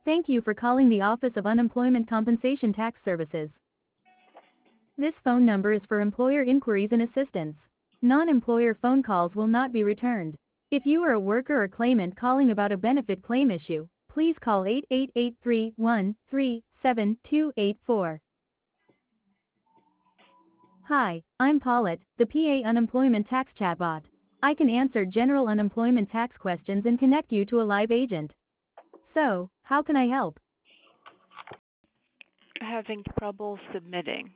Thank you for calling the Office of Unemployment Compensation Tax Services. This phone number is for employer inquiries and assistance. Non-employer phone calls will not be returned. If you are a worker or claimant calling about a benefit claim issue, please call 888-313-7284. Hi, I'm Paulette, the PA Unemployment Tax Chatbot. I can answer general unemployment tax questions and connect you to a live agent. So, how can I help? Having trouble submitting.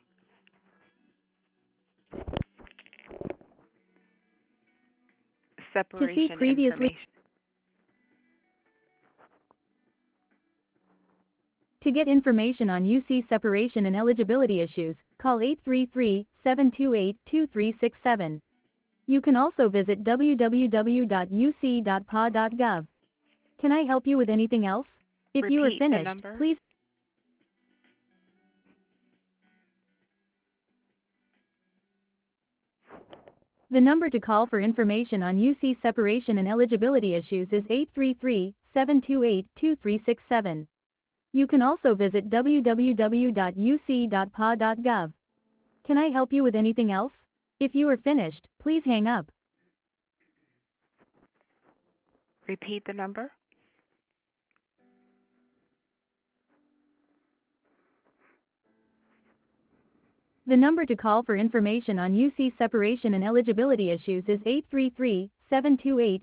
To see Separation previously information. To get information on UC separation and eligibility issues, call 833-728-2367. You can also visit www.uc.pa.gov. Can I help you with anything else? If you are Repeat the finished, number. please. The number to call for information on UC separation and eligibility issues is 833-728-2367. You can also visit www.uc.pa.gov. Can I help you with anything else? If you are finished, please hang up. Repeat the number. The number to call for information on UC separation and eligibility issues is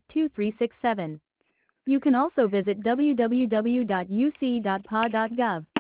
833-728-2367. You can also visit www.uc.pa.gov.